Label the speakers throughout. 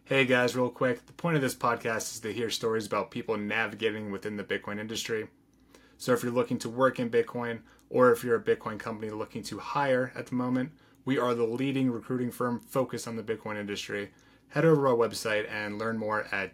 Speaker 1: Hey guys, real quick. The point of this podcast is to hear stories about people navigating within the Bitcoin industry. So if you're looking to work in Bitcoin or if you're a Bitcoin company looking to hire at the moment, we are the leading recruiting firm focused on the Bitcoin industry. Head over to our website and learn more at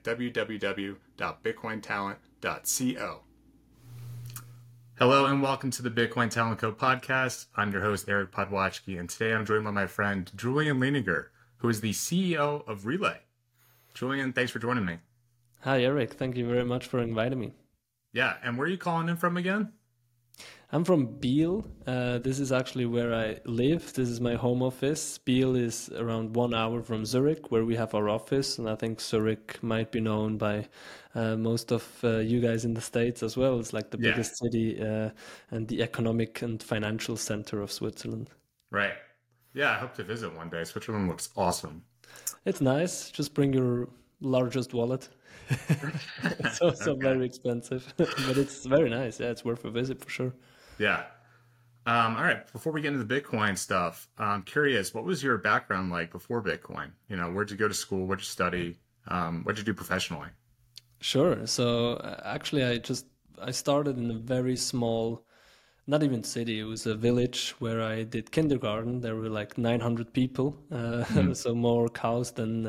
Speaker 1: www.bitcointalent.co. Hello and welcome to the Bitcoin Talent Co podcast. I'm your host, Eric Podwachki, and today I'm joined by my friend, Julian Leninger, who is the CEO of Relay. Julian, thanks for joining me.
Speaker 2: Hi, Eric. Thank you very much for inviting me.
Speaker 1: Yeah, and where are you calling in from again?
Speaker 2: I'm from Biel. This is actually where I live. This is my home office. Biel is around 1 hour from Zurich, where we have our office. And I think Zurich might be known by most of you guys in the States as well. It's like the
Speaker 1: Yeah,
Speaker 2: biggest city and the economic and financial center of Switzerland.
Speaker 1: right. Yeah, I hope to visit one day. Switzerland looks awesome.
Speaker 2: It's nice. Just bring your largest wallet. It's also
Speaker 1: Okay.
Speaker 2: very expensive, but it's very nice. Yeah, it's worth a visit for sure.
Speaker 1: Yeah. All right. Before we get into the Bitcoin stuff, I'm curious, what was your background like before Bitcoin? Where'd you go to school? What'd you study? What'd you do professionally?
Speaker 2: Sure. So actually, I started in a very small, not even city. It was a village where I did kindergarten. There were like 900 people,
Speaker 1: Mm,
Speaker 2: so more cows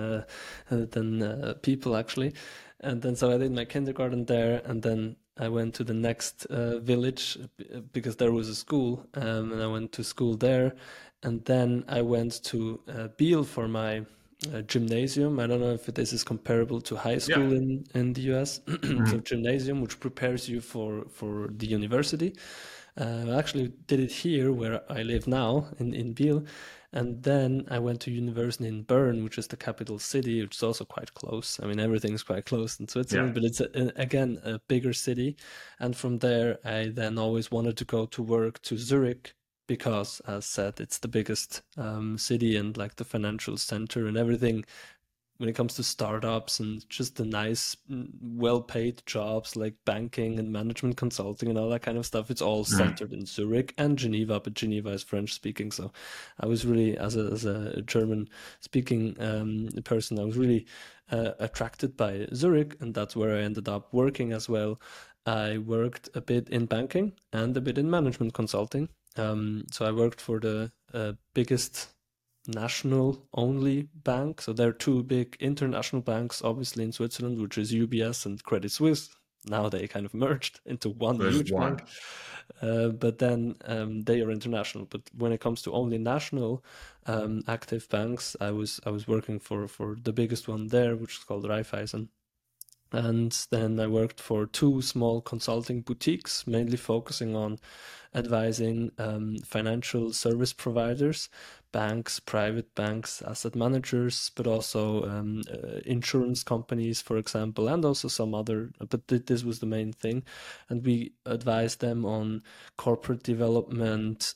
Speaker 2: than people actually. And then so I did my kindergarten there, and then I went to the next village because there was a school, and I went to school there, and then I went to Biel for my gymnasium. I don't know if this is comparable to high
Speaker 1: yeah.
Speaker 2: school in the US. So
Speaker 1: Mhm.
Speaker 2: gymnasium, which prepares you for the university. I actually did it here where I live now in Biel. And then I went to university in Bern, which is the capital city, which is also quite close. I mean, everything's quite close in
Speaker 1: Yeah.
Speaker 2: Switzerland, but it's again a bigger city. And from there, I then always wanted to go to work to Zurich because, as said, it's the biggest city and like the financial center and everything when it comes to startups and just the nice, well-paid jobs like banking and management consulting and all that kind of stuff. It's all
Speaker 1: Mhm.
Speaker 2: centered in Zurich and Geneva, but Geneva is French speaking. So I was really, as a German speaking person, I was really attracted by Zurich, and that's where I ended up working as well. I worked a bit in banking and a bit in management consulting. So I worked for the biggest national only bank. So there are two big international banks, obviously in Switzerland, which is UBS and Credit Suisse. Now they kind of merged into one
Speaker 1: There's
Speaker 2: huge
Speaker 1: one.
Speaker 2: bank, but then they are international. But when it comes to only national active banks, I was working for the biggest one there, which is called Raiffeisen. And then I worked for two small consulting boutiques, mainly focusing on advising financial service providers, banks, private banks, asset managers, but also insurance companies, for example, and also some other. But this was the main thing, and we advised them on corporate development,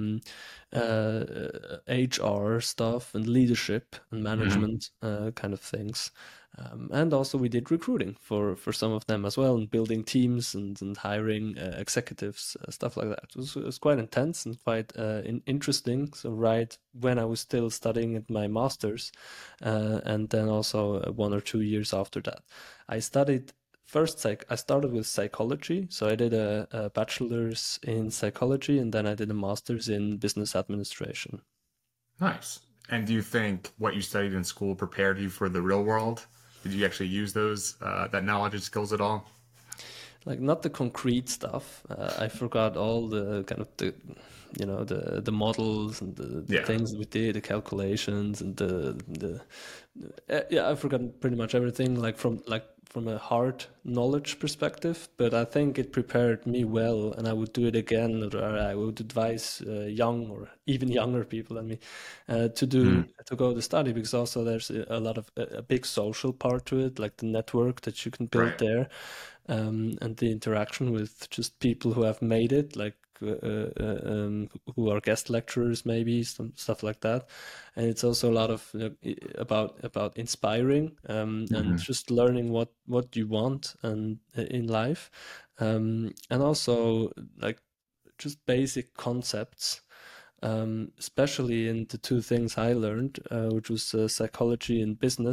Speaker 2: HR stuff, and leadership and
Speaker 1: Mhm.
Speaker 2: management kind of things. And also we did recruiting for some of them as well, and building teams and hiring executives, stuff like that. It was quite intense and quite interesting. So right when I was still studying at my master's, and then also 1 or 2 years after that, I studied I started with psychology. So I did a bachelor's in psychology, and then I did a master's in business administration.
Speaker 1: Nice. And do you think what you studied in school prepared you for the real world? Did you actually use that knowledge and skills at all?
Speaker 2: Like not the concrete stuff. I forgot all the kind of the models and the
Speaker 1: Yeah.
Speaker 2: things we did, the calculations and the yeah, I've forgotten pretty much everything from a hard knowledge perspective, but I think it prepared me well, and I would do it again, or I would advise young or even younger people than me to go to study, because also there's a lot of a big social part to it, like the network that you can build
Speaker 1: Right.
Speaker 2: there, and the interaction with just people who have made it, like who are guest lecturers, maybe some stuff like that. And it's also a lot of about inspiring and
Speaker 1: Hmm.
Speaker 2: just learning what you want and in life, and also like just basic concepts. Especially in the two things I learned, which was psychology and business.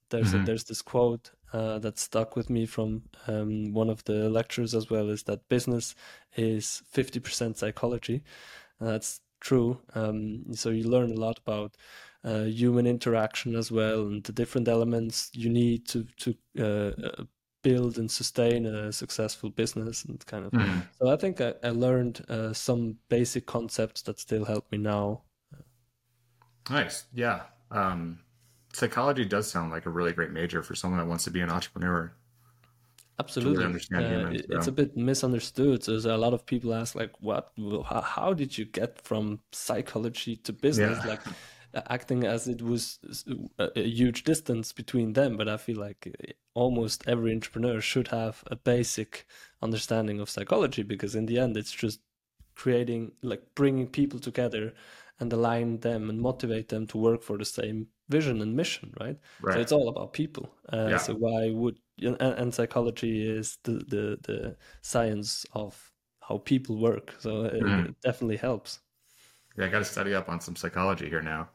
Speaker 1: Hmm.
Speaker 2: there's this quote that stuck with me from one of the lectures as well, is that business is 50% psychology. And that's true. So you learn a lot about human interaction as well, and the different elements you need to build and sustain a successful business, and kind of.
Speaker 1: Hmm.
Speaker 2: So I think I learned some basic concepts that still help me now.
Speaker 1: Nice. Yeah. Psychology does sound like a really great major for someone that wants to be an entrepreneur to really
Speaker 2: Absolutely.
Speaker 1: understand humans.
Speaker 2: It's
Speaker 1: So
Speaker 2: a bit misunderstood. So there's a lot of people ask, like, what, how did you get from psychology to business?
Speaker 1: yeah.
Speaker 2: Like, acting as it was a huge distance between them. But I feel like almost every entrepreneur should have a basic understanding of psychology, because in the end, it's just creating, like, bringing people together and align them and motivate them to work for the same vision and mission, right? So
Speaker 1: Right.
Speaker 2: it's all about people.
Speaker 1: Yeah.
Speaker 2: So why would and psychology is the science of how people work. So
Speaker 1: Hmm.
Speaker 2: it definitely helps.
Speaker 1: Yeah. I got to study up on some psychology here now.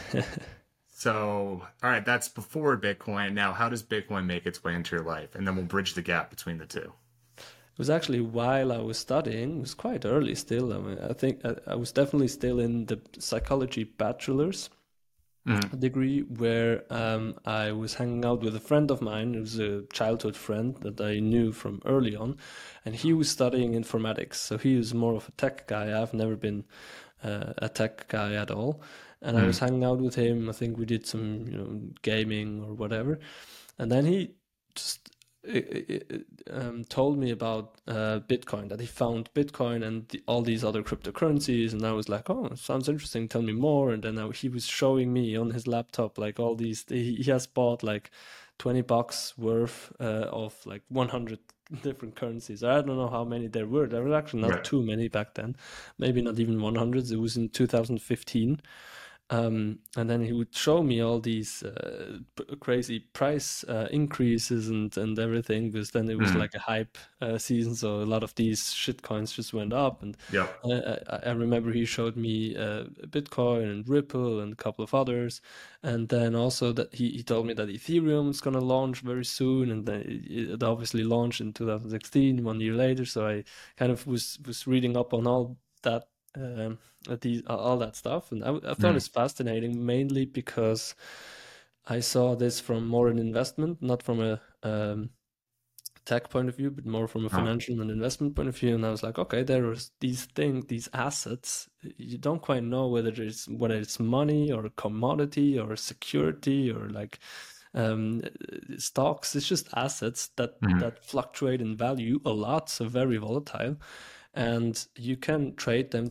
Speaker 1: So, all right, that's before Bitcoin. Now, how does Bitcoin make its way into your life? And then we'll bridge the gap between the two.
Speaker 2: It was actually while I was studying. It was quite early still. I mean, I think I was definitely still in the psychology bachelor's
Speaker 1: Hmm.
Speaker 2: degree, where I was hanging out with a friend of mine. It was a childhood friend that I knew from early on, and he was studying informatics. So he was more of a tech guy. I've never been a tech guy at all, and I was
Speaker 1: Hmm.
Speaker 2: hanging out with him. I think we did some, gaming or whatever, and then he just told me about Bitcoin, that he found Bitcoin and all these other cryptocurrencies, and I was like, "Oh, sounds interesting. Tell me more." And then he was showing me on his laptop like all these. He has bought like $20 worth of like 100 different currencies. I don't know how many there were. There were actually not
Speaker 1: Right.
Speaker 2: too many back then. Maybe not even 100. It was in 2015. And then he would show me all these crazy price increases and everything, because then it was
Speaker 1: Hmm.
Speaker 2: like a hype season, so a lot of these shit coins just went up. And
Speaker 1: Yep.
Speaker 2: I remember he showed me Bitcoin and Ripple and a couple of others, and then also that he told me that Ethereum is gonna launch very soon, and then it obviously launched in 2016, 1 year later. So I kind of was reading up on all that. All that stuff, and I thought
Speaker 1: Hmm.
Speaker 2: it's fascinating, mainly because I saw this from more an investment, not from a tech point of view, but more from a
Speaker 1: Oh.
Speaker 2: financial and investment point of view. And I was like, okay, there are these things, these assets. You don't quite know whether it's money or a commodity or a security or like um, stocks. It's just assets
Speaker 1: Hmm.
Speaker 2: that fluctuate in value a lot, so very volatile. And you can trade them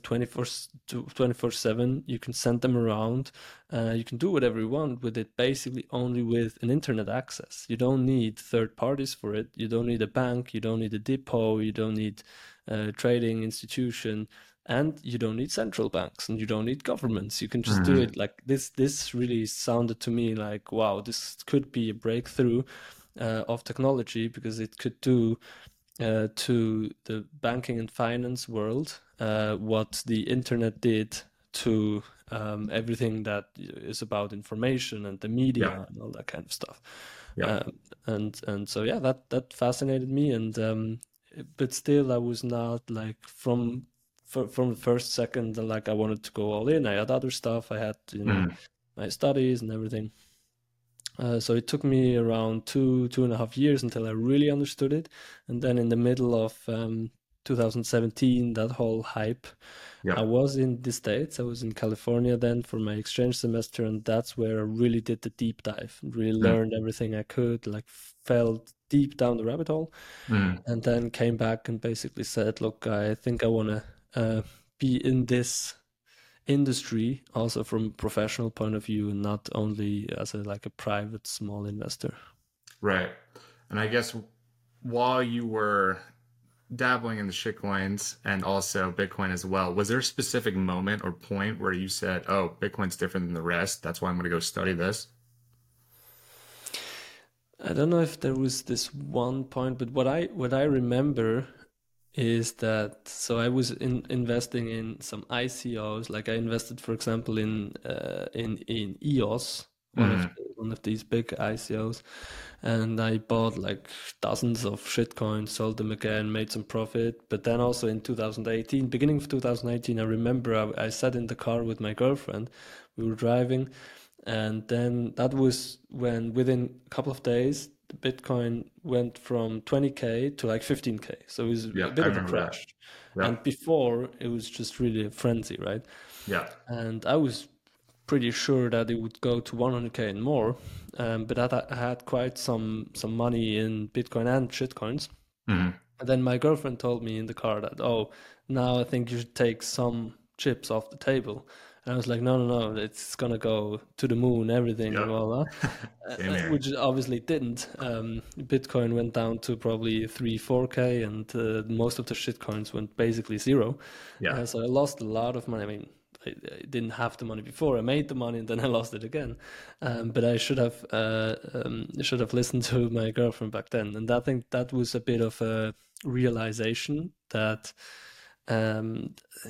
Speaker 2: 24/7. You can send them around. You can do whatever you want with it, basically only with an internet access. You don't need third parties for it. You don't need a bank. You don't need a depot. You don't need a trading institution. And you don't need central banks, and you don't need governments. You can just do
Speaker 1: Hmm.
Speaker 2: it like this. This really sounded to me like, wow, this could be a breakthrough of technology, because it could do to the banking and finance world what the internet did to everything that is about information and the media
Speaker 1: Yep.
Speaker 2: and all that kind of stuff.
Speaker 1: Yep.
Speaker 2: Um, and so yeah, that fascinated me, and but still I was not like from the first second like I wanted to go all in. I had other stuff. I had
Speaker 1: Hmm.
Speaker 2: my studies and everything. So it took me around 2.5 years until I really understood it. And then in the middle of 2017, that whole hype, I
Speaker 1: Yep.
Speaker 2: was in the States. I was in California then for my exchange semester, and that's where I really did the deep dive, really
Speaker 1: Hmm.
Speaker 2: learned everything I could, like fell deep down the rabbit hole,
Speaker 1: Hmm.
Speaker 2: and then came back and basically said, "Look, I think I want to be in this industry also from a professional point of view, and not only as a like a private small investor."
Speaker 1: Right. And I guess while you were dabbling in the shitcoins and also Bitcoin as well, was there a specific moment or point where you said, "Oh, Bitcoin's different than the rest. That's why I'm going to go study this"?
Speaker 2: I don't know if there was this one point, but what I remember is that, so I was investing in some ICOs. Like I invested, for example, in EOS, one of
Speaker 1: Hmm.
Speaker 2: one of these big ICOs, and I bought like dozens of shitcoins, sold them again, made some profit. But then also in 2018, beginning of 2018, I remember I sat in the car with my girlfriend. We were driving, and then that was when within a couple of days, the Bitcoin went from 20K to like 15K. So it was a
Speaker 1: Yeah, I
Speaker 2: bit of a
Speaker 1: remember that.
Speaker 2: crash.
Speaker 1: Yeah,
Speaker 2: And before it was just really a frenzy, right?
Speaker 1: yeah.
Speaker 2: And I was pretty sure that it would go to 100K and more. But I had quite some money in Bitcoin and shitcoins.
Speaker 1: Hmm.
Speaker 2: And then my girlfriend told me in the car that, oh, now I think you should take some chips off the table. And I was like, no, no, no, it's gonna go to the moon, everything,
Speaker 1: Yep.
Speaker 2: blah, blah,
Speaker 1: Same here.
Speaker 2: which it obviously didn't. Bitcoin went down to probably 3, 4K, and most of the shitcoins went basically zero.
Speaker 1: Yeah.
Speaker 2: So I lost a lot of money. I mean, I didn't have the money before. I made the money and then I lost it again. But I should have listened to my girlfriend back then. And I think that was a bit of a realization that um,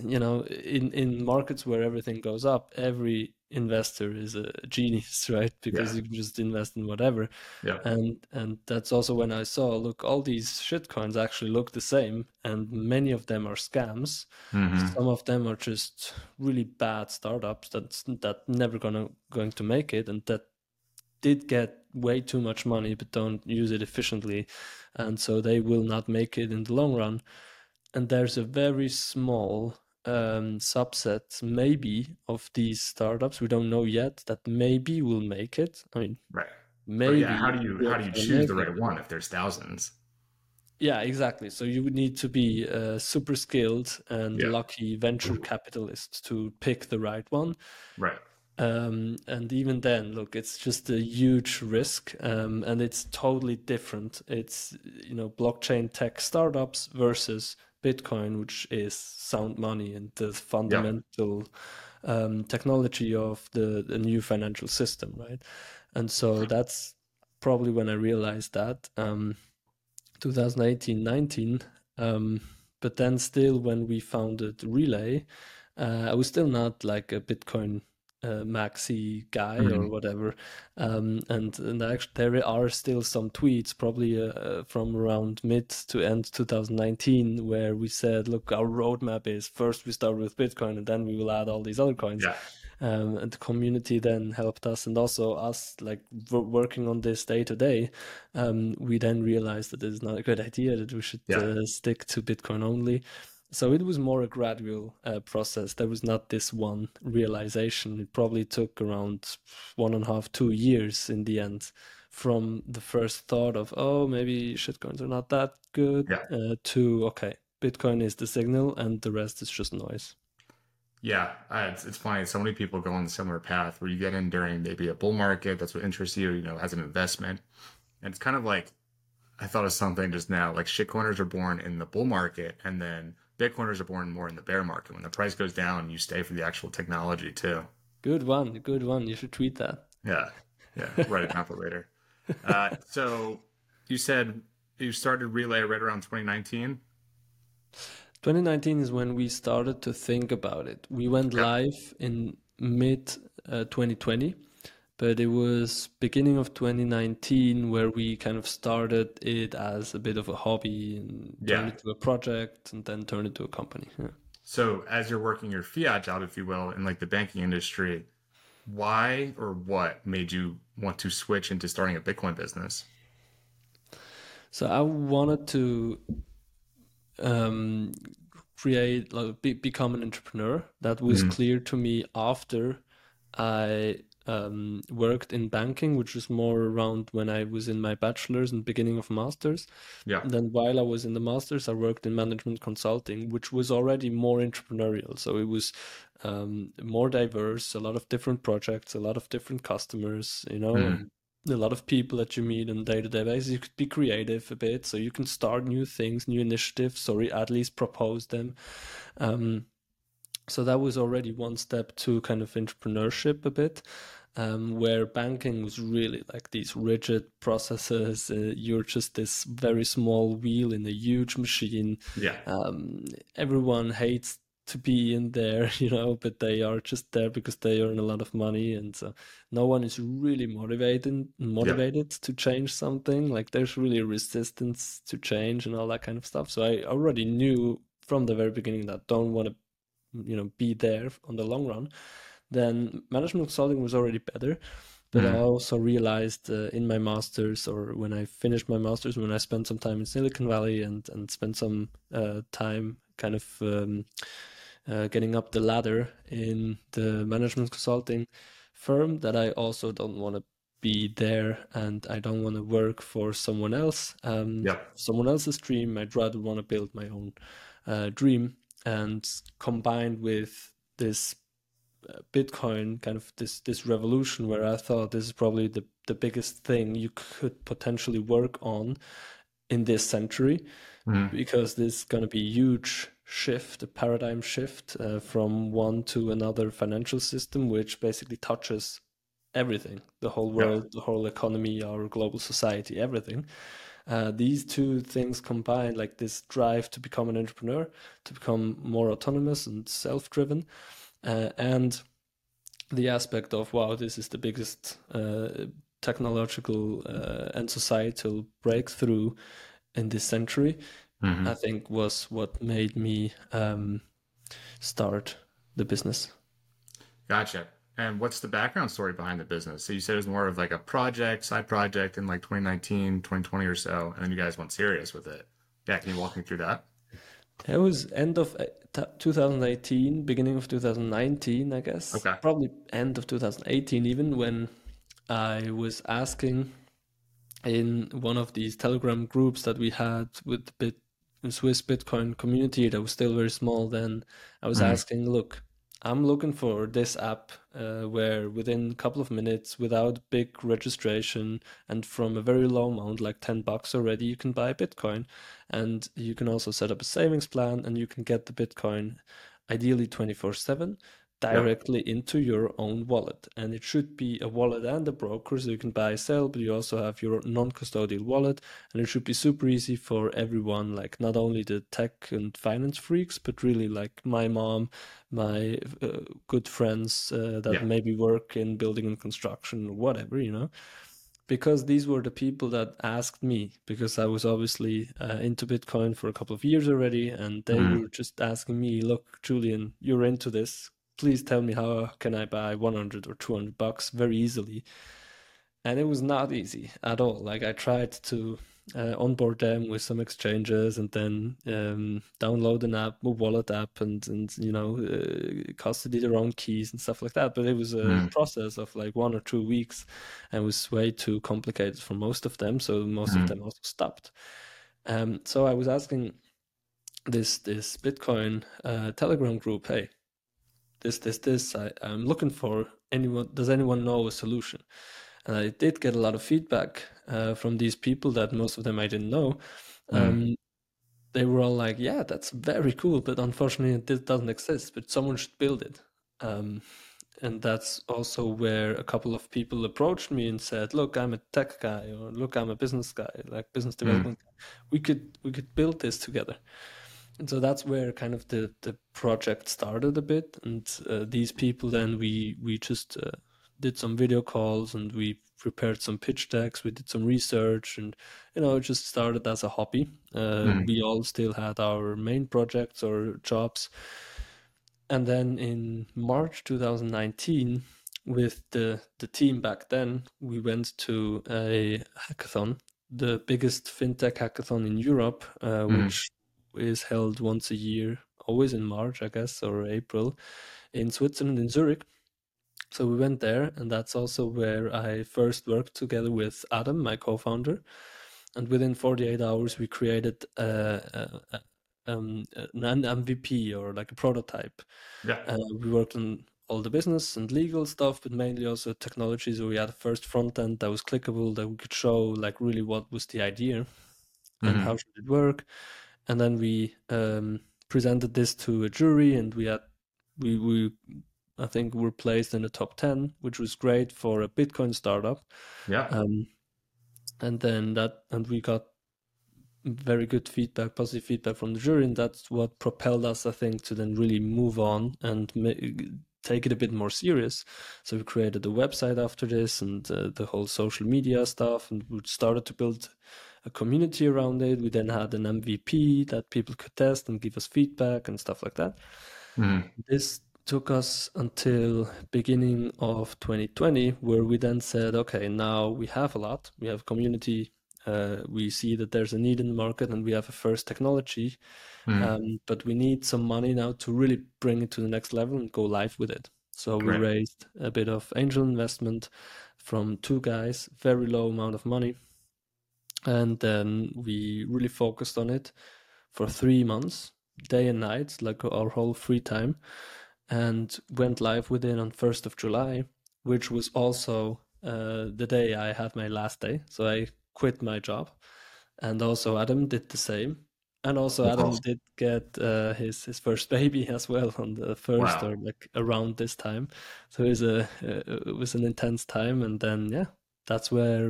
Speaker 2: in markets where everything goes up, every investor is a genius, right? Because
Speaker 1: Yeah.
Speaker 2: you can just invest in whatever.
Speaker 1: Yeah.
Speaker 2: And that's also when I saw, look, all these shitcoins actually look the same, and many of them are scams.
Speaker 1: Hmm.
Speaker 2: Some of them are just really bad startups that never going to make it, and that did get way too much money but don't use it efficiently, and so they will not make it in the long run. And there's a very small subset, maybe, of these startups, we don't know yet, that maybe will make it. I mean,
Speaker 1: Right. But yeah,
Speaker 2: maybe
Speaker 1: how
Speaker 2: works
Speaker 1: do you
Speaker 2: for
Speaker 1: choose the
Speaker 2: America.
Speaker 1: right one if there's thousands?
Speaker 2: Yeah, exactly. So you would need to be super skilled and
Speaker 1: Yeah.
Speaker 2: lucky venture capitalist to pick the right one.
Speaker 1: Right.
Speaker 2: And even then, look, it's just a huge risk, and it's totally different. It's, blockchain tech startups versus Bitcoin, which is sound money and the
Speaker 1: Yeah.
Speaker 2: fundamental technology of the new financial system, right? And so that's probably when I realized that 2018, 19. But then still, when we founded Relay, I was still not like a Bitcoin maxi guy or
Speaker 1: Hmm.
Speaker 2: whatever. And actually, there are still some tweets, probably from around mid to end 2019, where we said, look, our roadmap is first we start with Bitcoin and then we will add all these other coins.
Speaker 1: Yeah.
Speaker 2: And the community then helped us, and also us, like working on this day to day. We then realized that it is not a good idea, that we should
Speaker 1: Yeah.
Speaker 2: stick to Bitcoin only. So it was more a gradual process. There was not this one realization. It probably took around 1.5, 2 years in the end, from the first thought of, oh, maybe shitcoins are not that good,
Speaker 1: Yeah.
Speaker 2: to, okay, Bitcoin is the signal and the rest is just noise.
Speaker 1: Yeah, it's funny. So many people go on a similar path where you get in during maybe a bull market. That's what interests you, as an investment. And it's kind of like I thought of something just now. Like shitcoiners are born in the bull market, and then Bitcoiners are born more in the bear market. When the price goes down, you stay for the actual technology too.
Speaker 2: Good one, good one. You should tweet that.
Speaker 1: Yeah, yeah. Write it down for later. So you said you started Relay right around 2019.
Speaker 2: 2019 is when we started to think about it. We went
Speaker 1: Yep.
Speaker 2: live in mid 2020, but it was beginning of 2019 where we kind of started it as a bit of a hobby and turned
Speaker 1: Yeah.
Speaker 2: it to a project and then turned it to a company. Yeah.
Speaker 1: So as you're working your fiat job, if you will, in like the banking industry, why or what made you want to switch into starting a Bitcoin business?
Speaker 2: So I wanted to um, create, like, become an entrepreneur. That was
Speaker 1: Hmm.
Speaker 2: clear to me after I worked in banking, which was more around when I was in my bachelor's and beginning of master's.
Speaker 1: Yeah.
Speaker 2: And then while I was in the master's, I worked in management consulting, which was already more entrepreneurial. So it was more diverse, a lot of different projects, a lot of different customers,
Speaker 1: Hmm.
Speaker 2: and a lot of people that you meet on a day-to-day basis. You could be creative a bit, so you can start new things, new initiatives, or at least propose them. Um, so that was already one step to kind of entrepreneurship a bit, where banking was really like these rigid processes. You're just this very small wheel in a huge machine.
Speaker 1: Yeah.
Speaker 2: Um, Everyone hates to be in there, but they are just there because they earn a lot of money, and so no one is really
Speaker 1: Yeah.
Speaker 2: motivated to change something. Like there's really resistance to change and all that kind of stuff. So I already knew from the very beginning that don't want to, be there on the long run. Then management consulting was already better. But I
Speaker 1: Mm.
Speaker 2: also realized in my master's, or when I finished my master's, when I spent some time in Silicon Valley and spent some time kind of getting up the ladder in the management consulting firm, that I also don't want to be there, and I don't want to work for
Speaker 1: Yep.
Speaker 2: someone else's dream. I'd rather want to build my own dream, and combined with this Bitcoin, kind of this revolution, where I thought this is probably the biggest thing you could potentially work on in this century,
Speaker 1: Mm.
Speaker 2: because this is going to be a huge shift, a paradigm shift from one to another financial system, which basically touches everything, the whole
Speaker 1: Yep.
Speaker 2: world, the whole economy, our global society, everything. These two things combined, like this drive to become an entrepreneur, to become more autonomous and self-driven, and the aspect of, wow, this is the biggest technological and societal breakthrough in this century, I
Speaker 1: Hmm.
Speaker 2: think was what made me start the business.
Speaker 1: Gotcha. And what's the background story behind the business? So you said it was more of like a project, side project in like 2019, 2020 or so, and then you guys went serious with it. Yeah, can you walk me through that?
Speaker 2: It was end of 2018, beginning of 2019, I guess.
Speaker 1: Okay.
Speaker 2: Probably end of 2018, even, when I was asking in one of these Telegram groups that we had with the Swiss Bitcoin community that was still very small then. I was
Speaker 1: Mm.
Speaker 2: asking, look, I'm looking for this app where within a couple of minutes, without big registration, and from a very low amount, like $10 already, you can buy Bitcoin. And you can also set up a savings plan, and you can get the Bitcoin ideally 24/7
Speaker 1: Yep.
Speaker 2: directly into your own wallet. And it should be a wallet and a broker, so you can buy, sell, but you also have your non-custodial wallet. And it should be super easy for everyone, like not only the tech and finance freaks, but really like my mom, my good friends that
Speaker 1: Yeah.
Speaker 2: maybe work in building and construction or whatever, because these were the people that asked me, because I was obviously into Bitcoin for a couple of years already, and they
Speaker 1: Mm.
Speaker 2: were just asking me, look, Julian, you're into this. Please tell me, how can I buy 100 or $200 very easily? And it was not easy at all. Like I tried to onboard them with some exchanges, and then download an app, a wallet app, and custody their own keys and stuff like that. But it was a
Speaker 1: Mm.
Speaker 2: process of like 1 or 2 weeks, and was way too complicated for most of them. So most of
Speaker 1: Mm.
Speaker 2: them also stopped. So I was asking this Bitcoin Telegram group, hey, this. I'm looking for anyone. Does anyone know a solution? And I did get a lot of feedback from these people that most of them I didn't know.
Speaker 1: Mm.
Speaker 2: Um, they were all like, "Yeah, that's very cool, but unfortunately, this doesn't exist. But someone should build it." Um, and that's also where a couple of people approached me and said, "Look, I'm a tech guy, or look, I'm a business guy, like business
Speaker 1: Mm.
Speaker 2: development. We could build this together." And so that's where kind of the project started a bit. And these people, then we just did some video calls, and we prepared some pitch decks. We did some research, and it just started as a hobby.
Speaker 1: Mm.
Speaker 2: We all still had our main projects or jobs. And then in March 2019, with the team back then, we went to a hackathon, the biggest fintech hackathon in Europe,
Speaker 1: Mm.
Speaker 2: which is held once a year, always in March, I guess, or April, in Switzerland, in Zurich. So we went there, and that's also where I first worked together with Adam, my co-founder. And within 48 hours, we created an MVP, or like a prototype.
Speaker 1: Yeah.
Speaker 2: We worked on all the business and legal stuff, but mainly also technology. So we had a first front end that was clickable, that we could show like really what was the idea and
Speaker 1: Mm-hmm.
Speaker 2: how should it work. And then we presented this to a jury, and we I think were placed in the top 10, which was great for a Bitcoin startup.
Speaker 1: Yeah.
Speaker 2: Um, and then and we got very good feedback, positive feedback from the jury, and that's what propelled us, I think, to then really move on and take it a bit more serious. So we created a website after this, and the whole social media stuff, and we started to build a community around it. We then had an MVP that people could test and give us feedback and stuff like that.
Speaker 1: Mhm.
Speaker 2: This took us until beginning of 2020, where we then said, okay, now we have a lot. We have community. We see that there's a need in the market, and we have a first technology.
Speaker 1: Mhm.
Speaker 2: But we need some money now to really bring it to the next level and go live with it. So we
Speaker 1: Right.
Speaker 2: raised a bit of angel investment from two guys, very low amount of money. And then we really focused on it for 3 months, day and night, like our whole free time, and went live with it on 1st of July, which was also the day I had my last day. So I quit my job. And also Adam did the same. And also
Speaker 1: That's
Speaker 2: Adam
Speaker 1: awesome.
Speaker 2: did get his first baby as well on the first,
Speaker 1: Wow.
Speaker 2: or like around this time. So it was an intense time. And then yeah, that's where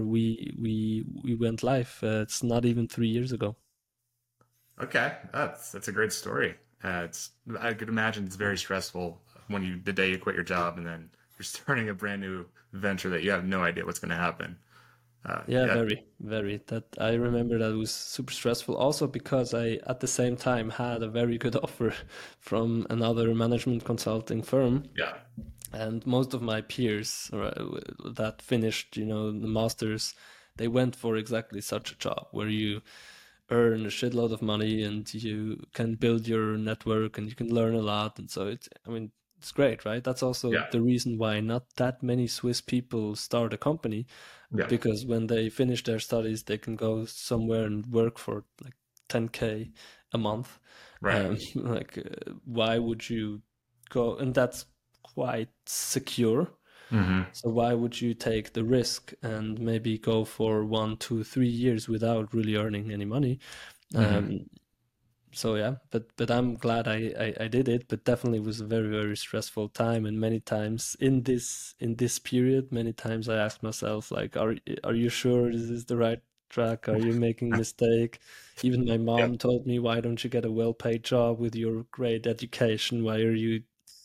Speaker 2: we went live. It's not even 3 years ago.
Speaker 1: Okay, that's a great story. It's I could imagine it's very stressful when the day you quit your job and then you're starting a brand new venture that you have no idea what's going to happen.
Speaker 2: Yeah,
Speaker 1: Yeah,
Speaker 2: very, very. That I remember that was super stressful. Also because I at the same time had a very good offer from another management consulting firm,
Speaker 1: yeah,
Speaker 2: and most of my peers that finished, the masters, they went for exactly such a job where you earn a shitload of money and you can build your network and you can learn a lot. And so I mean, it's great, right? That's also
Speaker 1: yeah,
Speaker 2: the reason why not that many Swiss people start a company,
Speaker 1: yeah.
Speaker 2: because when they finish their studies, they can go somewhere and work for like 10K a month.
Speaker 1: Right.
Speaker 2: Like, why would you go? And that's quite secure.
Speaker 1: Hmm.
Speaker 2: So why would you take the risk and maybe go for 1, 2, 3 years without really earning any money?
Speaker 1: Hmm.
Speaker 2: Um, so yeah, but I'm glad I did it. But definitely was a very, very stressful time, and many times in this period, many times I asked myself like, are you sure this is the right track? Are you making mistake? Even my
Speaker 1: Yeah,
Speaker 2: mom told me, why don't you get a well-paid job with your great education? Why are you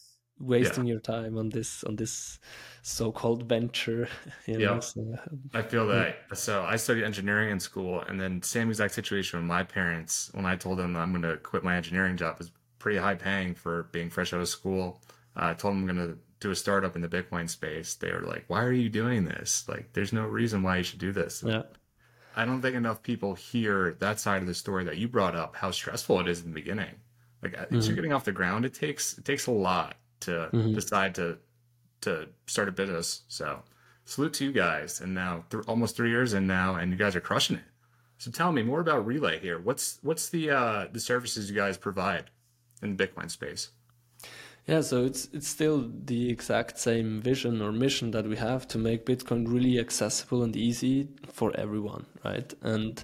Speaker 1: yeah,
Speaker 2: wasting your time on this so-called venture?
Speaker 1: yep.
Speaker 2: So
Speaker 1: I feel
Speaker 2: yeah,
Speaker 1: that. So I studied engineering in school, and then same exact situation with my parents. When I told them I'm going to quit my engineering job, it was pretty high paying for being fresh out of school. I told them I'm going to do a startup in the Bitcoin space. They were like, "Why are you doing this? Like, there's no reason why you should do this." And
Speaker 2: yeah.
Speaker 1: I don't think enough people hear that side of the story that you brought up, how stressful it is in the beginning. Like, as you're
Speaker 2: Hmm.
Speaker 1: getting off the ground, it takes a lot to
Speaker 2: Hmm.
Speaker 1: decide to start a business. So salute to you guys. And now almost 3 years in now, and you guys are crushing it. So tell me more about Relay here. What's the services you guys provide in the Bitcoin space?
Speaker 2: Yeah, so it's still the exact same vision or mission that we have to make Bitcoin really accessible and easy for everyone, right? And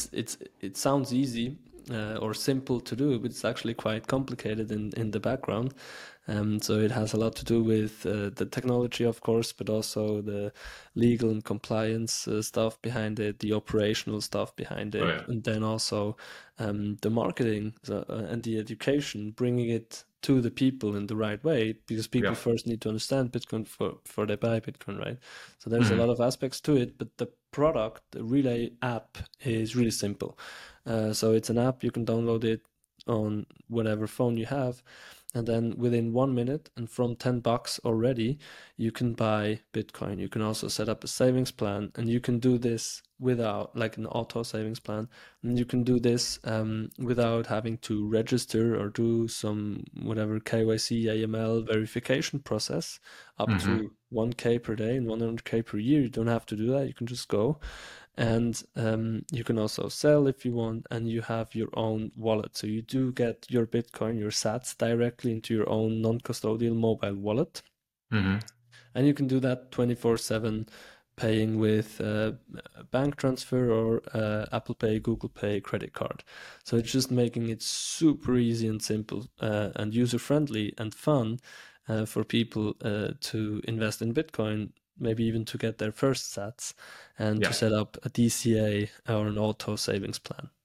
Speaker 2: it sounds easy or simple to do, but it's actually quite complicated in the background. So it has a lot to do with the technology, of course, but also the legal and compliance stuff behind it, the operational stuff behind
Speaker 1: Oh
Speaker 2: it,
Speaker 1: yeah.
Speaker 2: and then also the marketing and the education, bringing it to the people in the right way, because people
Speaker 1: Yeah.
Speaker 2: first need to understand Bitcoin before they buy Bitcoin, right? So there's a
Speaker 1: Hmm.
Speaker 2: lot of aspects to it, but the product, the Relay app, is really simple. So it's an app, you can download it on whatever phone you have, and then within 1 minute and from $10 already, you can buy Bitcoin. You can also set up a savings plan, and you can do this without, like, an auto savings plan, and you can do this without having to register or do some whatever KYC AML verification process up
Speaker 1: Hmm.
Speaker 2: to 1K per day and 100K per year. You don't have to do that. You can just go, and you can also sell if you want, and you have your own wallet. So you do get your Bitcoin, your sats, directly into your own non-custodial mobile wallet,
Speaker 1: Hmm.
Speaker 2: and you can do that 24/7, paying with a bank transfer or Apple Pay, Google Pay, credit card. So it's just making it super easy and simple and user-friendly and fun for people to invest in Bitcoin, maybe even to get their first sats and to
Speaker 1: Yeah.
Speaker 2: set up a DCA or an auto savings plan.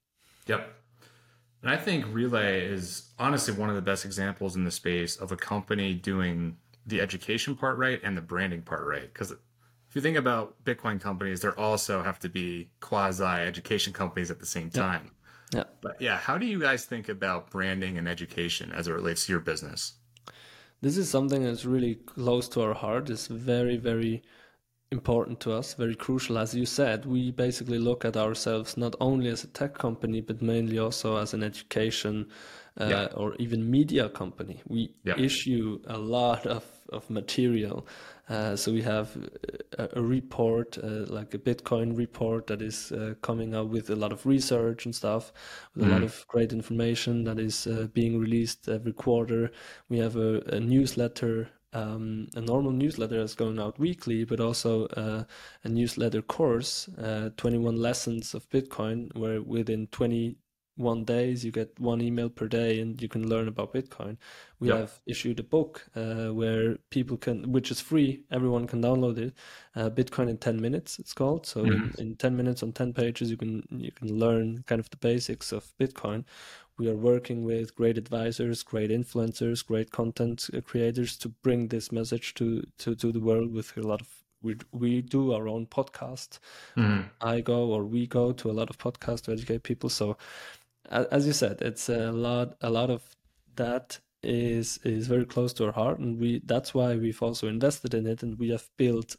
Speaker 1: Yep. And I think Relay is honestly one of the best examples in the space of a company doing the education part right and the branding part right. Because if you think about Bitcoin companies, there also have to be quasi education companies at the same
Speaker 2: Yeah,
Speaker 1: time.
Speaker 2: yeah.
Speaker 1: But yeah, how do you guys think about branding and education as it relates to your business?
Speaker 2: This is something that's really close to our heart. It's very, very important to us, very crucial. As you said, we basically look at ourselves not only as a tech company, but mainly also as an education
Speaker 1: Yeah.
Speaker 2: or even media company. We
Speaker 1: Yeah.
Speaker 2: issue a lot of material. So we have a report, like a Bitcoin report that is coming out with a lot of research and stuff, with a lot
Speaker 1: Mhm.
Speaker 2: of great information that is being released every quarter. We have a newsletter, a normal newsletter that's going out weekly, but also a newsletter course, 21 lessons of Bitcoin, where within 21 days you get one email per day and you can learn about Bitcoin. We
Speaker 1: Yep.
Speaker 2: have issued a book where people can, which is free, everyone can download it. Bitcoin in 10 minutes, it's called. So
Speaker 1: Mhm.
Speaker 2: in 10 minutes on 10 pages, you can learn kind of the basics of Bitcoin. We are working with great advisors, great influencers, great content creators to bring this message to the world with a lot of. We do our own podcast.
Speaker 1: Mhm.
Speaker 2: We go to a lot of podcasts to educate people. So as you said, it's a lot of that is very close to our heart, and we that's why we've also invested in it, and we have built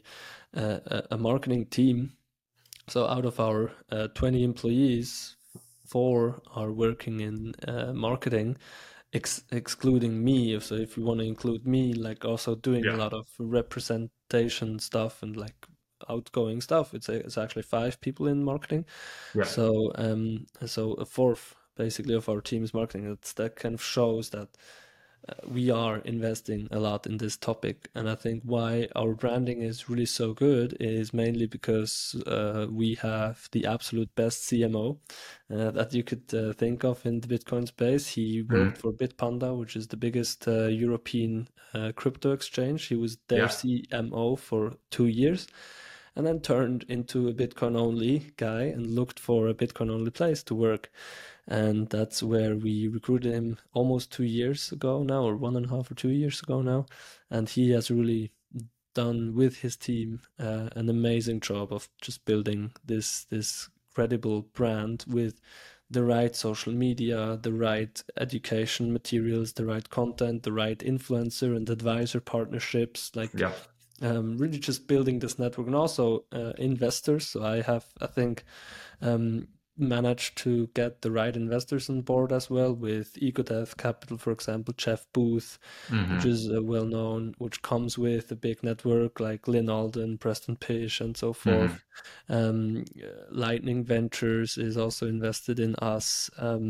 Speaker 2: a marketing team. So out of our 20 employees, four are working in marketing, excluding me. So if you want to include me, like also doing a
Speaker 1: Yeah.
Speaker 2: lot of representation stuff and like outgoing stuff, it's actually five people in marketing.
Speaker 1: Yeah.
Speaker 2: So a fourth basically of our team is marketing. That kind of shows that we are investing a lot in this topic. And I think why our branding is really so good is mainly because we have the absolute best CMO that you could think of in the Bitcoin space. He worked
Speaker 1: Mhm.
Speaker 2: for Bitpanda, which is the biggest European crypto exchange. He was their
Speaker 1: Yeah.
Speaker 2: CMO for 2 years and then turned into a Bitcoin only guy and looked for a Bitcoin only place to work. And that's where we recruited him almost 2 years ago now, or 1.5 or 2 years ago now. And he has really done with his team an amazing job of just building this credible brand with the right social media, the right education materials, the right content, the right influencer and advisor partnerships, like
Speaker 1: Yeah.
Speaker 2: really just building this network, and also investors. So I think, um, managed to get the right investors on board as well with EcoDev Capital, for example, Jeff Booth, which
Speaker 1: Mhm.
Speaker 2: is well known, which comes with a big network like Lynn Alden, Preston Pish, and so
Speaker 1: Mhm.
Speaker 2: forth. Lightning Ventures is also invested in us.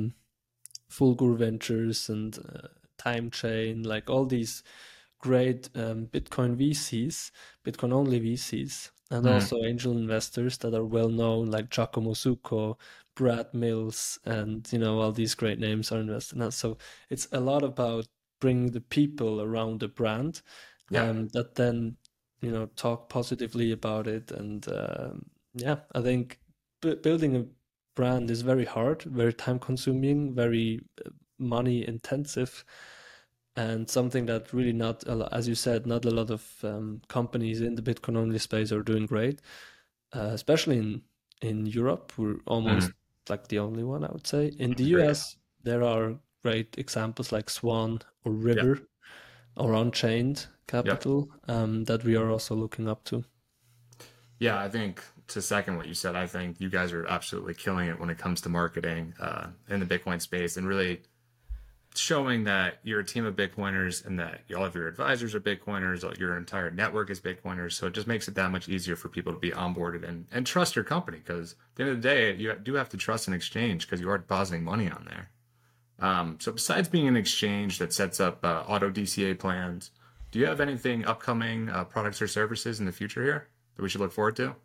Speaker 2: Fulgur Ventures and Time Chain, like all these great Bitcoin VCs, Bitcoin only VCs, and
Speaker 1: Mhm.
Speaker 2: also angel investors that are well known, like Giacomo Succo, Brad Mills, and all these great names are invested in us. So it's a lot about bringing the people around the brand
Speaker 1: Yeah.
Speaker 2: that then talk positively about it. And yeah, I think building a brand is very hard, very time consuming, very money intensive, and something that really not a lot, as you said, not a lot of companies in the Bitcoin only space are doing great, especially in Europe. We're almost
Speaker 1: Mhm.
Speaker 2: like the only one, I would say. In the
Speaker 1: Agreed.
Speaker 2: US, there are great examples like Swan or
Speaker 1: Yeah.
Speaker 2: River or Unchained
Speaker 1: Yep.
Speaker 2: Capital that we are also looking up to.
Speaker 1: Yeah, I think to second what you said, I think you guys are absolutely killing it when it comes to marketing in the Bitcoin space and really showing that you're a team of Bitcoiners and that all of your advisors are Bitcoiners, your entire network is Bitcoiners. So it just makes it that much easier for people to be onboarded and trust your company because at the end of the day, you do have to trust an exchange because you are depositing money on there. So besides being an exchange that sets up auto DCA plans, do you have anything upcoming products or services in the future here that we should look forward to?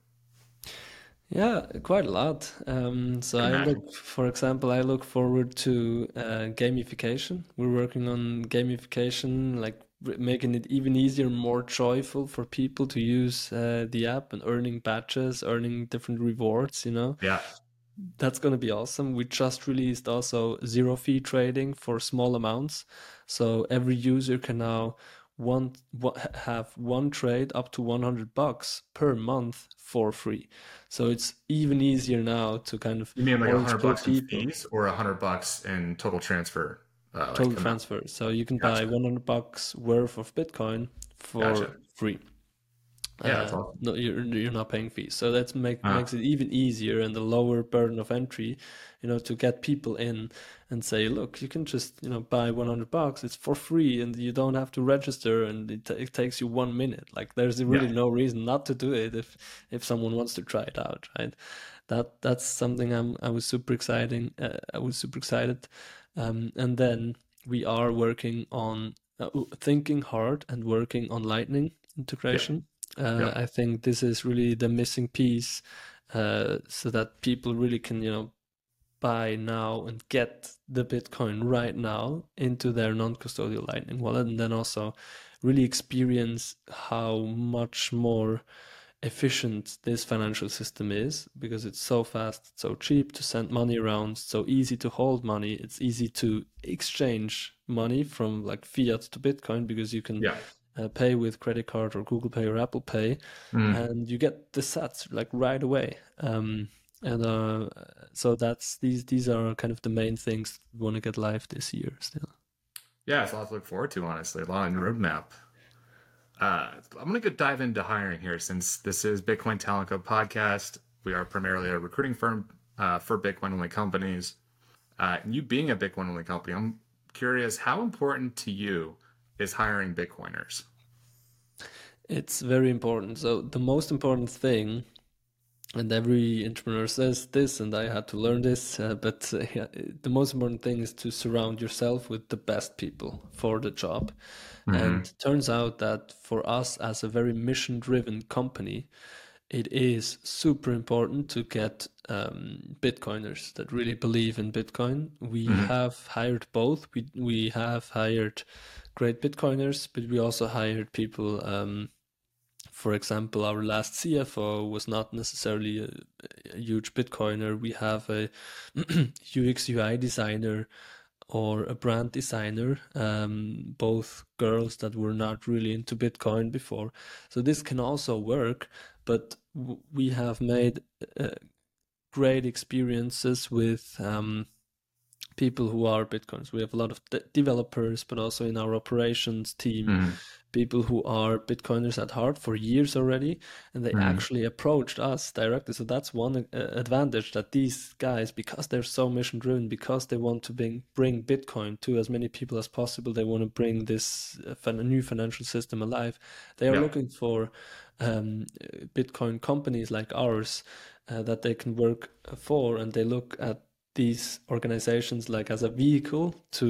Speaker 2: Yeah, quite a lot. So
Speaker 1: Can imagine.
Speaker 2: for example, I look forward to gamification. We're working on gamification, like making it even easier, more joyful for people to use the app and earning badges, earning different rewards.
Speaker 1: Yeah.
Speaker 2: That's going to be awesome. We just released also zero fee trading for small amounts. So every user can now have one trade up to $100 per month for free. So it's even easier now to kind of
Speaker 1: You mean like
Speaker 2: more
Speaker 1: a hundred
Speaker 2: explore
Speaker 1: bucks in
Speaker 2: people.
Speaker 1: fees or $100 in total transfer, like
Speaker 2: Total
Speaker 1: amount?
Speaker 2: transfer. So you can buy
Speaker 1: Gotcha.
Speaker 2: $100 worth of Bitcoin for
Speaker 1: Gotcha.
Speaker 2: free.
Speaker 1: Yeah, that's awesome.
Speaker 2: No, you're not paying fees, so that
Speaker 1: Uh,
Speaker 2: makes it even easier and a lower burden of entry, to get people in and say, look, you can just buy $100, it's for free, and you don't have to register, and it takes you 1 minute. Like there's
Speaker 1: yeah.
Speaker 2: really no reason not to do it if someone wants to try it out, right? That's something I was super excited, and then we are working on thinking hard and working on Lightning
Speaker 1: Yep.
Speaker 2: integration.
Speaker 1: Yep.
Speaker 2: I think this is really the missing piece, so that people really can, buy now and get the Bitcoin right now into their non-custodial Lightning wallet, and then also really experience how much more efficient this financial system is, because it's so fast, it's so cheap to send money around, so easy to hold money, it's easy to exchange money from like fiat to Bitcoin, because you can
Speaker 1: Yeah.
Speaker 2: pay with credit card or Google Pay or Apple Pay,
Speaker 1: Mm.
Speaker 2: and you get the sats like right away. And so that's these are kind of the main things we want to get live this year still.
Speaker 1: Yeah, it's a lot to look forward to, honestly. A lot on the roadmap. I'm gonna go dive into hiring here since this is Bitcoin Talent Club podcast. We are primarily a recruiting firm for Bitcoin only companies. And you being a Bitcoin only company, I'm curious how important to you is hiring Bitcoiners?
Speaker 2: It's very important. So the most important thing, and every entrepreneur says this, and I had to learn this, but yeah, the most important thing is to surround yourself with the best people for the job. And
Speaker 1: Hmm.
Speaker 2: it turns out that for us as a very mission-driven company, it is super important to get Bitcoiners that really believe in Bitcoin. We
Speaker 1: Hmm.
Speaker 2: have hired both. We have hired great Bitcoiners, but we also hired people. For example, our last CFO was not necessarily a huge Bitcoiner. We have a UX UI designer or a brand designer, both girls that were not really into Bitcoin before. So this can also work, but we have made uh, great experiences with people who are Bitcoins. We have a lot of developers, but also in our operations team,
Speaker 1: Hmm.
Speaker 2: people who are Bitcoiners at heart for years already, and they
Speaker 1: Hmm.
Speaker 2: actually approached us directly. So that's one advantage, that these guys, because they're so mission driven, because they want to bring Bitcoin to as many people as possible, they want to bring this new financial system alive. They are
Speaker 1: Yeah.
Speaker 2: looking for Bitcoin companies like ours that they can work for, and they look at these organizations like as a vehicle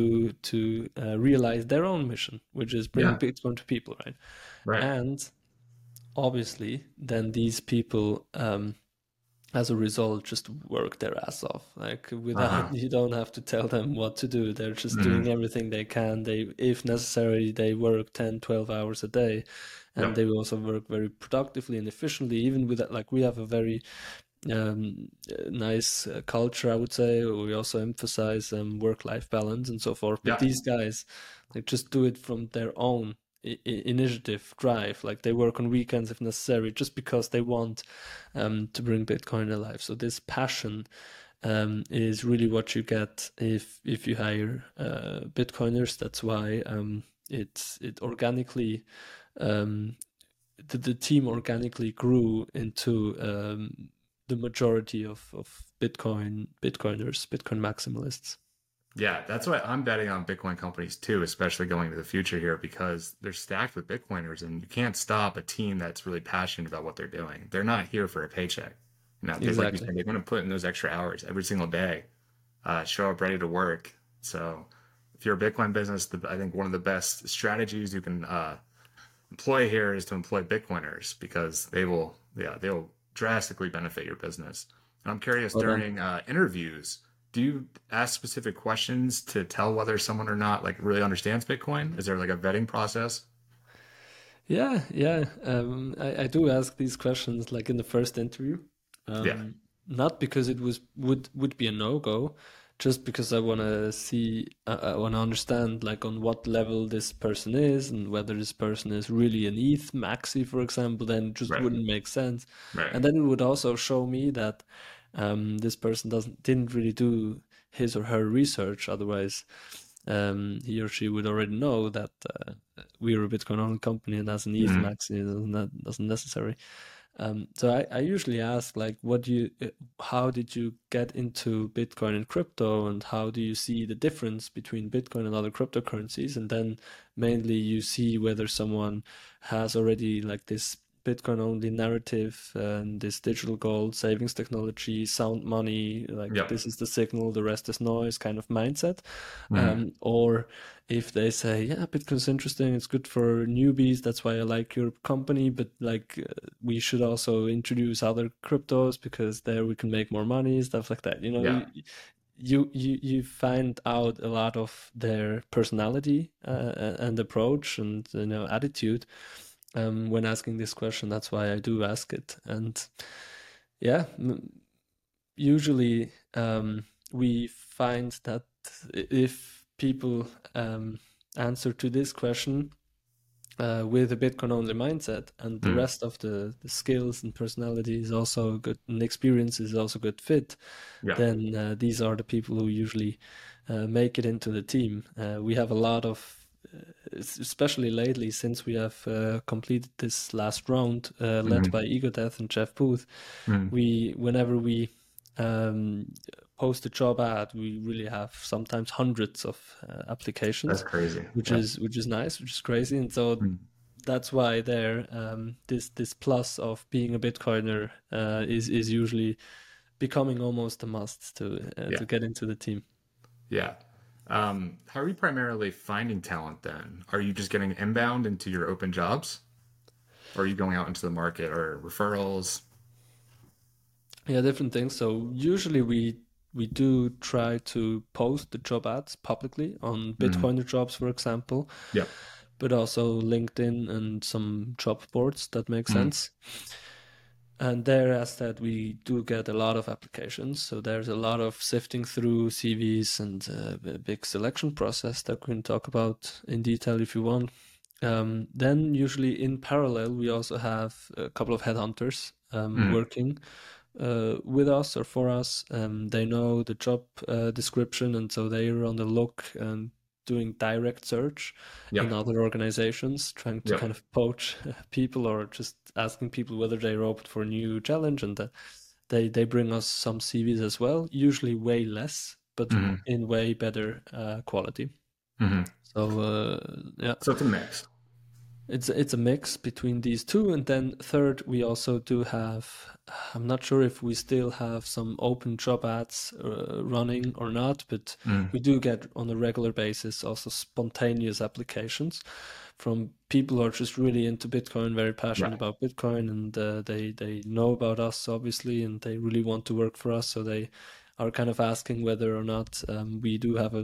Speaker 2: to realize their own mission, which is bring
Speaker 1: Yeah.
Speaker 2: Bitcoin to people, right?
Speaker 1: Right.
Speaker 2: And obviously, then these people, as a result, just work their ass off. Like without,
Speaker 1: Uh-huh.
Speaker 2: you don't have to tell them what to do. They're just doing
Speaker 1: Hmm.
Speaker 2: everything they can. They, if necessary, they work 10, 12 hours a day, and
Speaker 1: Yep.
Speaker 2: they also work very productively and efficiently. Even with that, like we have a very nice culture, I would say. We also emphasize work-life balance and so forth. But
Speaker 1: Yeah.
Speaker 2: these guys, they just do it from their own initiative, drive. Like they work on weekends if necessary, just because they want to bring Bitcoin alive. So this passion is really what you get if you hire Bitcoiners. That's why it organically. Um, the team organically grew into the majority of Bitcoiners, Bitcoin maximalists.
Speaker 1: Yeah, that's why I'm betting on Bitcoin companies too, especially going into the future here because they're stacked with Bitcoiners and you can't stop a team that's really passionate about what they're doing. They're not here for a paycheck. They, like you
Speaker 2: Exactly.
Speaker 1: said, they're going to put in those extra hours every single day, show up ready to work. So if you're a Bitcoin business, I think one of the best strategies you can employ here is to employ Bitcoiners because they will drastically benefit your business. And I'm curious
Speaker 2: But
Speaker 1: during interviews, do you ask specific questions to tell whether someone or not like really understands Bitcoin? Is there like a vetting process?
Speaker 2: yeah, yeah. I do ask these questions like in the first interview.
Speaker 1: Yeah.
Speaker 2: Um, not because it would be a no-go, just because I want to see, I want to understand like on what level this person is and whether this person is really an ETH maxi, for example, then it just
Speaker 1: Right.
Speaker 2: wouldn't make sense.
Speaker 1: Right.
Speaker 2: And then it would also show me that this person didn't really do his or her research. Otherwise, he or she would already know that we're a Bitcoin only company and as an ETH
Speaker 1: Mhm.
Speaker 2: maxi doesn't necessary. So I usually ask like, how did you get into Bitcoin and crypto, and how do you see the difference between Bitcoin and other cryptocurrencies? And then mainly you see whether someone has already like this Bitcoin only narrative and this digital gold savings technology, sound money, like
Speaker 1: Yep.
Speaker 2: this is the signal, the rest is noise kind of mindset.
Speaker 1: Mhm.
Speaker 2: Or if they say, yeah, Bitcoin's interesting, it's good for newbies, that's why I like your company, but like we should also introduce other cryptos because there we can make more money, stuff like that. You know,
Speaker 1: Yeah.
Speaker 2: you find out a lot of their personality and approach and attitude when asking this question. That's why I do ask it. And yeah, usually we find that if people answer to this question with a Bitcoin only mindset, and the
Speaker 1: Mhm.
Speaker 2: rest of the skills and personality is also good, and experience is also good fit,
Speaker 1: Yeah.
Speaker 2: then these are the people who usually make it into the team. We have a lot of, especially lately, since we have completed this last round led
Speaker 1: Mhm.
Speaker 2: by Ego Death and Jeff Booth.
Speaker 1: Mhm.
Speaker 2: Whenever we um, post a job ad, we really have sometimes hundreds of
Speaker 1: That's
Speaker 2: applications,
Speaker 1: crazy.
Speaker 2: which
Speaker 1: Yeah.
Speaker 2: is nice, which is crazy, and so
Speaker 1: Mhm.
Speaker 2: that's why there this plus of being a Bitcoiner is usually becoming almost a must
Speaker 1: Yeah.
Speaker 2: to get into the team.
Speaker 1: Yeah. How are you primarily finding talent then? Are you just getting inbound into your open jobs? Or are you going out into the market or referrals?
Speaker 2: Yeah, different things. So usually we do try to post the job ads publicly on
Speaker 1: Mhm.
Speaker 2: Bitcoiner jobs, for example,
Speaker 1: Yeah.
Speaker 2: but also LinkedIn and some job boards that make
Speaker 1: Mhm.
Speaker 2: sense. And there, as that, we do get a lot of applications. So there's a lot of sifting through CVs and a big selection process that we can talk about in detail if you want. Then, usually in parallel, we also have a couple of headhunters
Speaker 1: Mhm.
Speaker 2: working with us or for us. They know the job description, and so they are on the look and doing direct search in
Speaker 1: Yep.
Speaker 2: other organizations, trying to kind
Speaker 1: Yep.
Speaker 2: of poach people or just asking people whether they're open for a new challenge. And they bring us some CVs as well, usually way less, but
Speaker 1: Mhm.
Speaker 2: in way better quality.
Speaker 1: Mhm.
Speaker 2: So yeah,
Speaker 1: So it's a mix.
Speaker 2: it's a mix between these two. And then third, we also do have, I'm not sure if we still have some open job ads running or not, but
Speaker 1: Mhm.
Speaker 2: we do get on a regular basis also spontaneous applications from people who are just really into Bitcoin, very passionate
Speaker 1: Yeah.
Speaker 2: about Bitcoin, and they know about us obviously, and they really want to work for us. So they are kind of asking whether or not we do have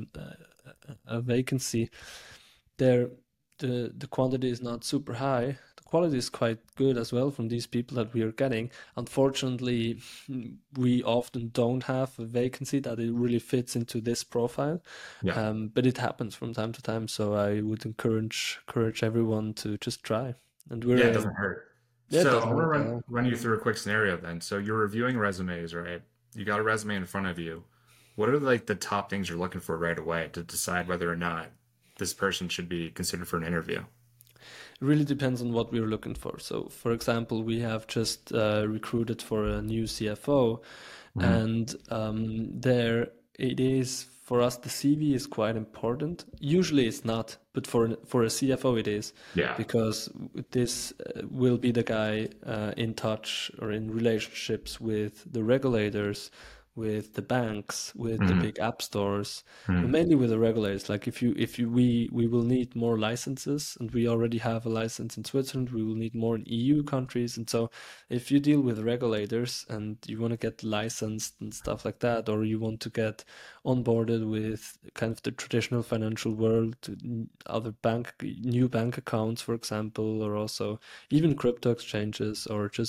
Speaker 2: a vacancy there. The quantity is not super high. The quality is quite good as well from these people that we are getting. Unfortunately, we often don't have a vacancy that it really fits into this profile,
Speaker 1: Yeah.
Speaker 2: but it happens from time to time. So I would encourage everyone to just try. And
Speaker 1: Yeah, it
Speaker 2: we're
Speaker 1: doesn't hurt.
Speaker 2: yeah, it
Speaker 1: So I
Speaker 2: doesn't
Speaker 1: want to
Speaker 2: hurt at
Speaker 1: run
Speaker 2: all.
Speaker 1: run you through a quick scenario then. So you're reviewing resumes, right? You got a resume in front of you. What are like the top things you're looking for right away to decide whether or not this person should be considered for an interview?
Speaker 2: It really depends on what we're looking for. So, for example, we have just recruited for a new CFO,
Speaker 1: Mhm.
Speaker 2: and there it is for us. The CV is quite important. Usually, it's not, but for a CFO, it is
Speaker 1: Yeah.
Speaker 2: because this will be the guy in touch or in relationships with the regulators, with the banks, with the
Speaker 1: Mhm.
Speaker 2: big app stores, but
Speaker 1: Mhm.
Speaker 2: mainly with the regulators. Like if you we will need more licenses, and we already have a license in Switzerland. We will need more in EU countries, and so if you deal with regulators and you want to get licensed and stuff like that, or you want to get onboarded with kind of the traditional financial world, other new bank accounts, for example, or also even crypto exchanges, or just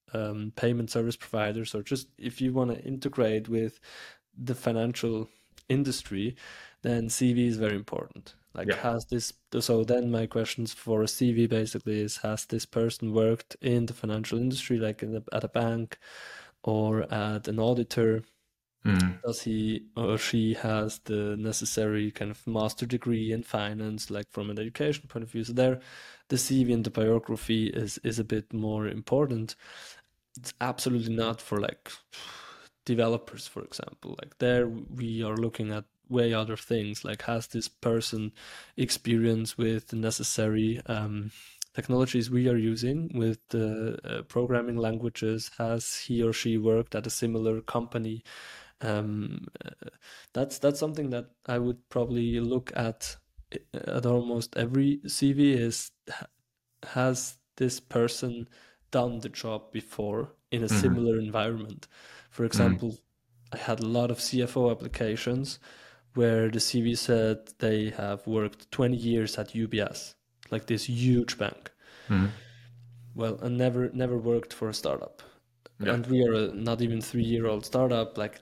Speaker 2: payment service providers, or just if you want to integrate with the financial industry, then CV is very important. Like,
Speaker 1: Yeah.
Speaker 2: has this, so then my questions for a CV basically is, has this person worked in the financial industry, like at a bank or at an auditor?
Speaker 1: Mm.
Speaker 2: Does he or she has the necessary kind of master degree in finance, like from an education point of view? So there, the CV and the biography is a bit more important. It's absolutely not for like developers, for example. Like there, we are looking at way other things. Like, has this person experience with the necessary technologies we are using, with the programming languages? Has he or she worked at a similar company? Um, uh, that's something that I would probably look at almost every CV is, has this person done the job before in a
Speaker 1: Mm.
Speaker 2: similar environment? For
Speaker 1: Mm.
Speaker 2: example, I had a lot of CFO applications where the CV said they have worked 20 years at UBS, like this huge bank.
Speaker 1: Mm.
Speaker 2: Well, and never worked for a startup.
Speaker 1: Yeah.
Speaker 2: And we are a not even 3-year-old startup. Like,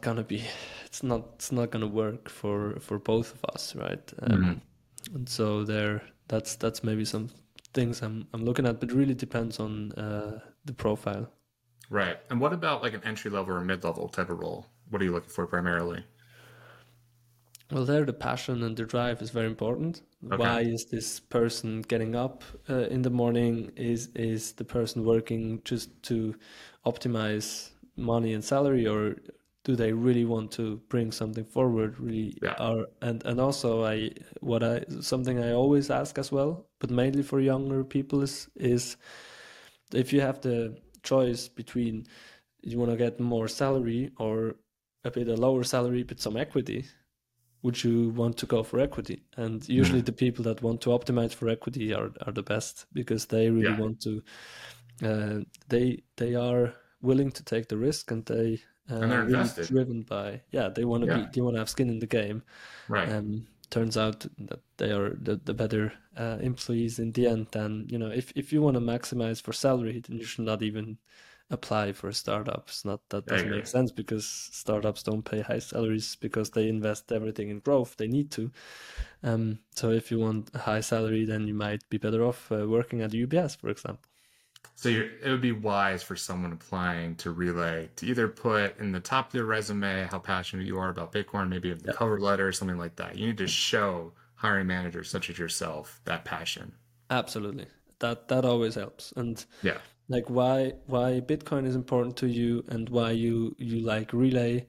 Speaker 2: it's not gonna work for both of us, right?
Speaker 1: Mm.
Speaker 2: And so that's maybe some things I'm looking at, but it really depends on the profile.
Speaker 1: Right. And what about like an entry level or mid level type of role? What are you looking for primarily?
Speaker 2: Well, there the passion and the drive is very important.
Speaker 1: Okay.
Speaker 2: Why is this person getting up in the morning? Is the person working just to optimize money and salary, or do they really want to bring something forward? Really
Speaker 1: Yeah.
Speaker 2: are, and also something I always ask as well, but mainly for younger people is if you have the choice between, you want to get more salary or a bit a lower salary but some equity, would you want to go for equity? And usually
Speaker 1: Mm.
Speaker 2: the people that want to optimize for equity are the best, because they really
Speaker 1: Yeah.
Speaker 2: want to, they are willing to take the risk, and they
Speaker 1: And they're
Speaker 2: really
Speaker 1: invested.
Speaker 2: driven by, yeah,
Speaker 1: Yeah.
Speaker 2: they want to have skin in the game.
Speaker 1: Right.
Speaker 2: Turns out that they are the better employees in the end. Then, if you want to maximize for salary, then you should not even apply for a startup. It's not, that
Speaker 1: I
Speaker 2: doesn't
Speaker 1: agree.
Speaker 2: make sense, because startups don't pay high salaries because they invest everything in growth. They need to. So if you want a high salary, then you might be better off working at UBS, for example.
Speaker 1: So it would be wise for someone applying to Relay to either put in the top of your resume how passionate you are about Bitcoin, maybe in the
Speaker 2: Yeah,
Speaker 1: cover letter or something like that. You need to show hiring managers such as yourself that passion.
Speaker 2: absolutely. That always helps. And
Speaker 1: Yeah.
Speaker 2: like, why Bitcoin is important to you, and why you like Relay,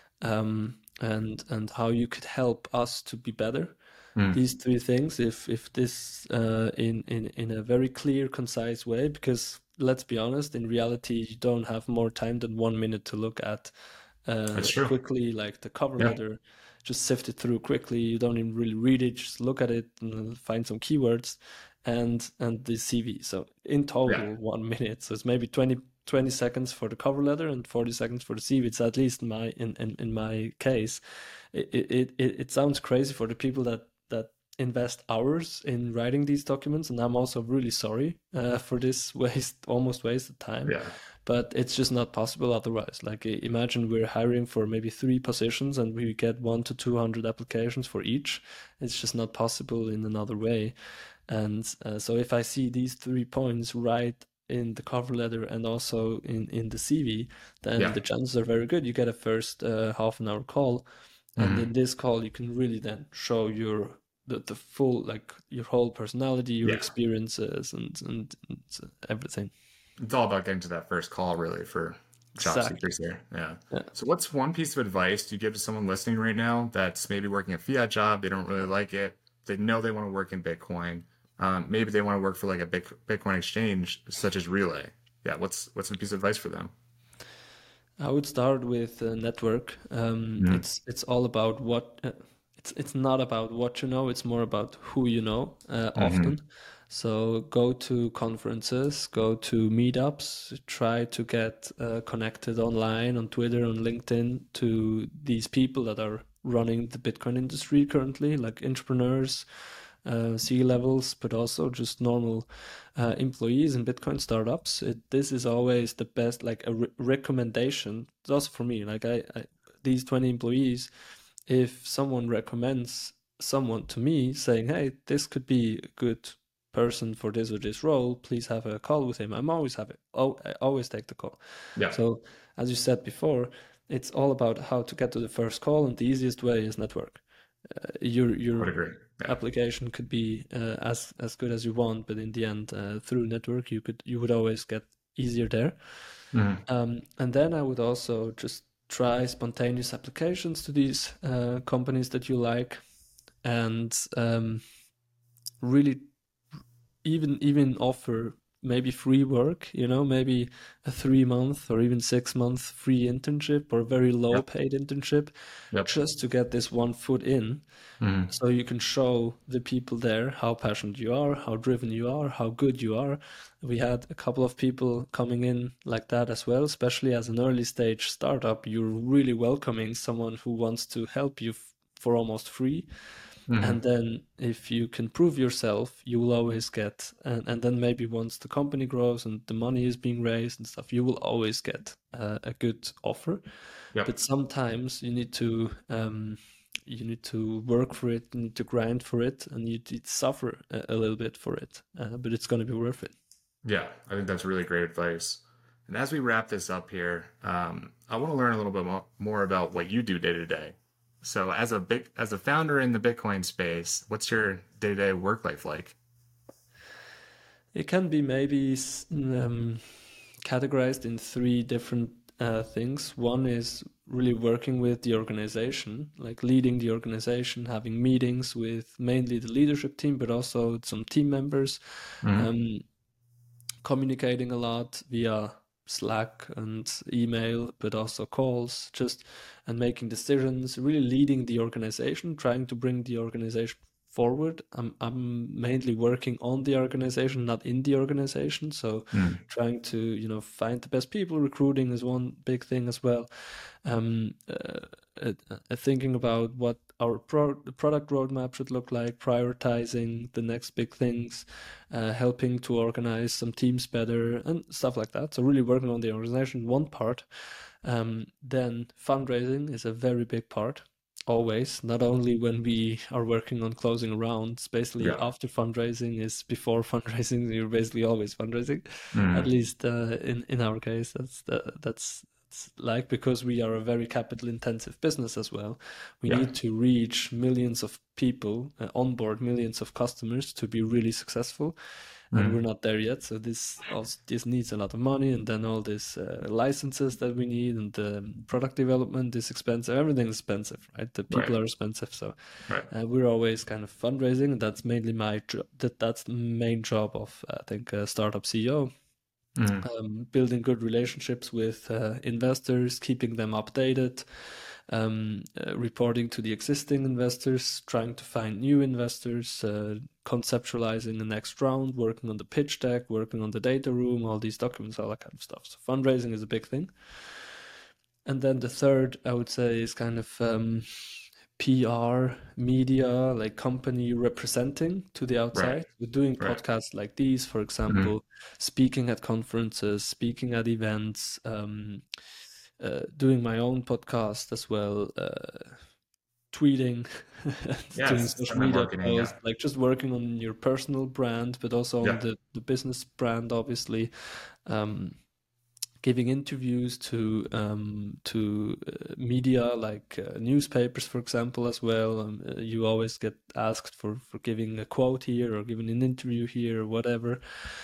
Speaker 2: and how you could help us to be better.
Speaker 1: Mm.
Speaker 2: These three things, if this in a very clear, concise way, because let's be honest, in reality, you don't have more time than 1 minute to look at
Speaker 1: That's true.
Speaker 2: quickly, like the cover
Speaker 1: Yeah.
Speaker 2: letter. Just sift it through quickly. You don't even really read it. Just look at it and find some keywords, and the CV. So in
Speaker 1: Yeah.
Speaker 2: total, 1 minute. So it's maybe 20 seconds for the cover letter and 40 seconds for the CV. It's at least in my case. It sounds crazy for the people that invest hours in writing these documents, and I'm also really sorry for this almost wasted time.
Speaker 1: Yeah.
Speaker 2: But it's just not possible otherwise. Like, imagine we're hiring for maybe 3 positions and we get 1 to 200 applications for each. It's just not possible in another way. And so if I see these 3 points right in the cover letter and also in the CV, then
Speaker 1: Yeah.
Speaker 2: the chances are very good you get a first half an hour call. And
Speaker 1: Mm.
Speaker 2: in this call, you can really then show the full, like, your whole personality, your
Speaker 1: Yeah.
Speaker 2: experiences, and everything.
Speaker 1: It's all about getting to that first call, really, for job
Speaker 2: Exactly.
Speaker 1: seekers here. Yeah.
Speaker 2: Yeah.
Speaker 1: So, what's one piece of advice you give to someone listening right now that's maybe working a fiat job? They don't really like it. They know they want to work in Bitcoin. Maybe they want to work for like a big Bitcoin exchange such as Relay. Yeah. What's a piece of advice for them?
Speaker 2: I would start with network.
Speaker 1: Mm.
Speaker 2: It's all about what it's not about what you know. It's more about who you know.
Speaker 1: Hmm.
Speaker 2: Often, so go to conferences, go to meetups, try to get connected online on Twitter, on LinkedIn, to these people that are running the Bitcoin industry currently, like entrepreneurs, C-levels, but also just normal employees in Bitcoin startups. This is always the best, like a recommendation. It's also for me, like these 20 employees, if someone recommends someone to me saying, hey, this could be a good person for this or this role, please have a call with him. I always take the call.
Speaker 1: Yeah.
Speaker 2: So as you said before, it's all about how to get to the first call, and the easiest way is network. Your
Speaker 1: I would agree. Yeah.
Speaker 2: application could be as good as you want, but in the end, through network, you would always get easier there. And then I would also just try spontaneous applications to these companies that you like, and really even offer maybe free work, maybe a 3-month or even 6-month free internship or very low paid internship, just to get this one foot in. So you can show the people there how passionate you are, how driven you are, how good you are. We had a couple of people coming in like that as well, especially as an early stage startup. You're really welcoming someone who wants to help you for almost free. And then if you can prove yourself, you will always get, and then maybe once the company grows and the money is being raised and stuff, you will always get a good offer. But sometimes you need to work for it, you need to grind for it, and you need to suffer a little bit for it. But it's going to be worth it.
Speaker 1: Yeah, I think that's really great advice. And as we wrap this up here, I want to learn a little bit more about what you do day to day. So as a founder in the Bitcoin space, what's your day-to-day work life like?
Speaker 2: It can be maybe categorized in 3 different things. One is really working with the organization, like leading the organization, having meetings with mainly the leadership team, but also some team members, communicating a lot via Slack and email, but also calls, and making decisions, really leading the organization, trying to bring the organization forward. I'm mainly working on the organization, not in the organization. So trying to, find the best people. Recruiting is one big thing as well. Thinking about what our product roadmap should look like, prioritizing the next big things, helping to organize some teams better and stuff like that. So really working on the organization, one part. Then fundraising is a very big part. Always, not only when we are working on closing rounds. Basically, after fundraising is before fundraising. You're basically always fundraising. At least in our case, that's like, because we are a very capital intensive business as well. We need to reach millions of people, onboard millions of customers to be really successful. And we're not there yet. So this needs a lot of money, and then all these licenses that we need, and the product development is expensive. Everything is expensive, right? The people are expensive. So we're always kind of fundraising, and that's mainly my job. That's the main job of, I think, a startup CEO. Building good relationships with investors, keeping them updated, reporting to the existing investors, trying to find new investors, conceptualizing the next round, working on the pitch deck, working on the data room, all these documents, all that kind of stuff. So fundraising is a big thing. And then the third, I would say, is kind of PR, media, like company representing to the outside. We're doing podcasts like these, for example, speaking at conferences, speaking at events, doing my own podcast as well, tweeting, doing social media posts, like just working on your personal brand, but also on the business brand, obviously. Giving interviews to media, like newspapers, for example, as well. You always get asked for giving a quote here or giving an interview here or whatever.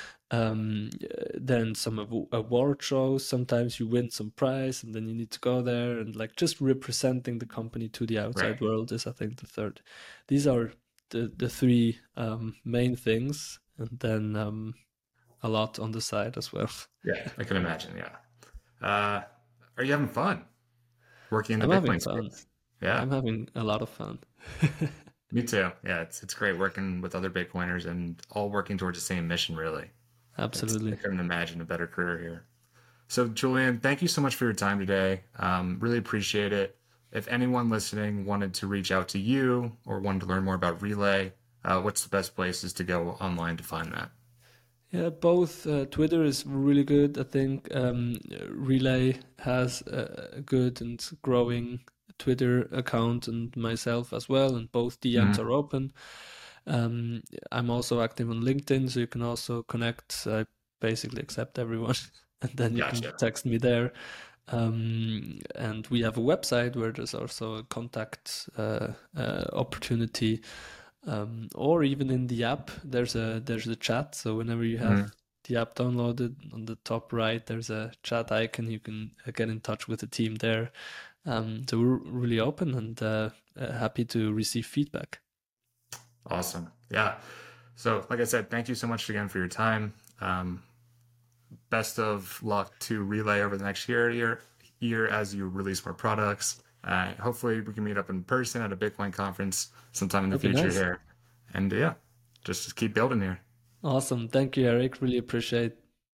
Speaker 2: Then some award shows. Sometimes you win some prize and then you need to go there, and like just representing the company to the outside world is, I think, the third. These are the 3 main things, and then a lot on the side as well.
Speaker 1: Yeah, I can imagine. Yeah. Are you having fun working in the Bitcoin space? Yeah,
Speaker 2: I'm having a lot of fun.
Speaker 1: Me too. Yeah, it's great working with other Bitcoiners and all working towards the same mission, really.
Speaker 2: Absolutely.
Speaker 1: I couldn't imagine a better career here. So, Julian, thank you so much for your time today. Really appreciate it. If anyone listening wanted to reach out to you or wanted to learn more about Relay, what's the best places to go online to find that?
Speaker 2: Yeah, both. Twitter is really good. I think Relay has a good and growing Twitter account, and myself as well, and both DMs
Speaker 1: Hmm.
Speaker 2: are open. Um, I'm also active on LinkedIn, so you can also connect. I basically accept everyone, and then you can
Speaker 1: Gotcha.
Speaker 2: text me there. And we have a website where there's also a contact opportunity, or even in the app there's a chat. So whenever you have
Speaker 1: Hmm.
Speaker 2: the app downloaded, on the top right there's a chat icon. You can get in touch with the team there. So we're really open and happy to receive feedback.
Speaker 1: Awesome. Yeah. So, like I said, thank you so much again for your time. Best of luck to Relay over the next year as you release more products. Hopefully, we can meet up in person at a Bitcoin conference sometime in the
Speaker 2: That'd be
Speaker 1: future
Speaker 2: nice.
Speaker 1: here. And yeah, just keep building here.
Speaker 2: Awesome. Thank you, Eric. Really appreciate